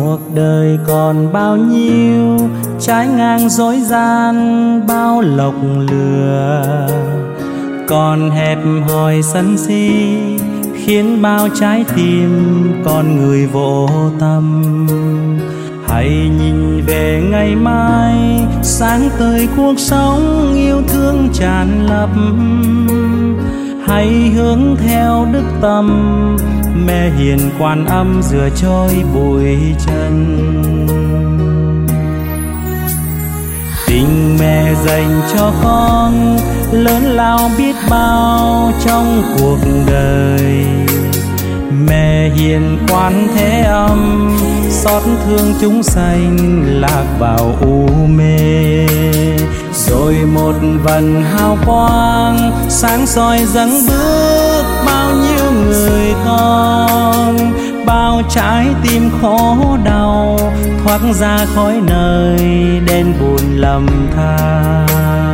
cuộc đời còn bao nhiêu trái ngang dối gian, bao lộc lừa còn hẹp hòi sân si, khiến bao trái tim con người vô tâm. Hãy nhìn về ngày mai sáng tươi cuộc sống yêu thương tràn ngập. Hãy hướng theo đức tâm mẹ hiền Quan Âm rửa trôi bụi trần. Tình mẹ dành cho con lớn lao biết bao trong cuộc đời. Mẹ hiền Quan Thế Âm xót thương chúng sanh lạc vào u mê. Rồi một vần hào quang sáng soi dẫn bước bao nhiêu người con. Bao trái tim khổ đau thoát ra khỏi nơi đen buồn lầm than.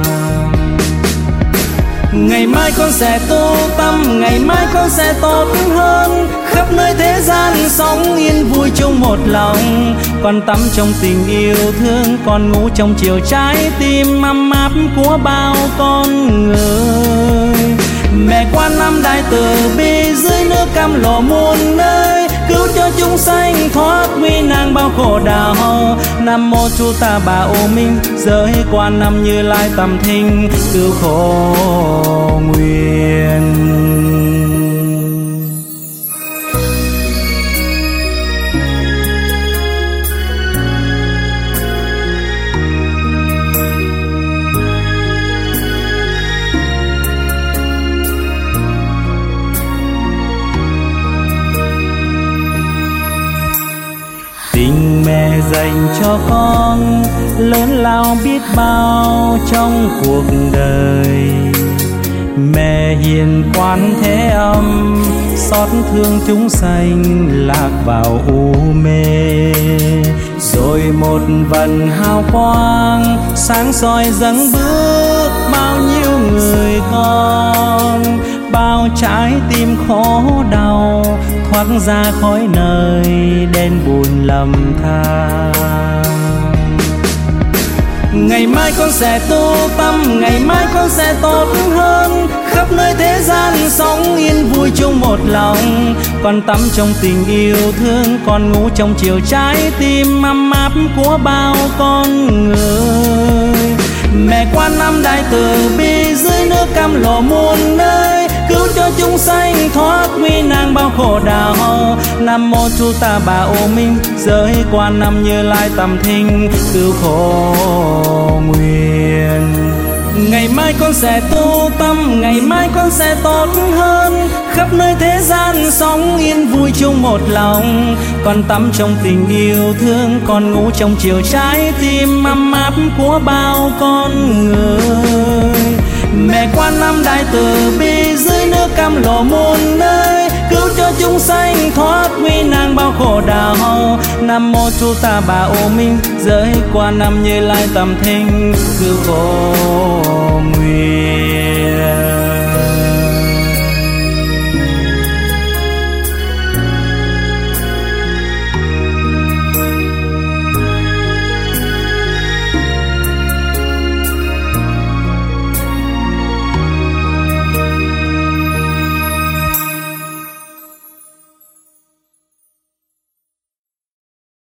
Ngày mai con sẽ tu tâm, ngày mai con sẽ tốt hơn. Khắp nơi thế gian sống yên vui chung một lòng. Con tắm trong tình yêu thương, con ngủ trong chiều trái tim ấm áp của bao con người. Mẹ Quan Âm đại từ bi dưới nước cam lộ muôn nơi, cứu cho chúng sanh thoát nguy nan bao khổ đau. Nam mô Chu Ta Bà Ô Minh, giới Quan Âm Như Lai tầm thinh, cứu khổ nguyện. Tình mẹ dành cho con lớn lao biết bao trong cuộc đời. Mẹ hiền Quan Thế Âm xót thương chúng sanh lạc vào u mê. Rồi một vần hào quang sáng soi dẫn bước bao nhiêu người con. Bao trái tim khổ đau thoát ra khỏi nơi đen buồn lầm than. Ngày mai con sẽ tu tâm, ngày mai con sẽ tốt hơn. Khắp nơi thế gian sống yên vui chung một lòng. Con tắm trong tình yêu thương, con ngủ trong chiều trái tim ấm áp của bao con người. Mẹ Quan Âm đại từ bi dưới nước cam lộ muôn nơi, cứu cho chúng sanh thoát nguy nan bao khổ đau. Nam mô Chu Ta Bà Ô Minh, giới Quan Âm Như Lai tầm thinh, cứu khổ nguyện. Ngày mai con sẽ tu tâm, ngày mai con sẽ tốt hơn. Khắp nơi thế gian sống yên vui chung một lòng. Con tắm trong tình yêu thương, con ngủ trong chiều trái tim ấm áp của bao con người. Mẹ Quan Âm đại từ bi dưới nước cam lộ muôn nơi, cứu cho chúng sanh thoát nguy nan bao khổ đau. Nam mô Chu Ta Bà Ô Minh, giới Quan Âm Như Lai tầm thinh, cứu khổ nguyện.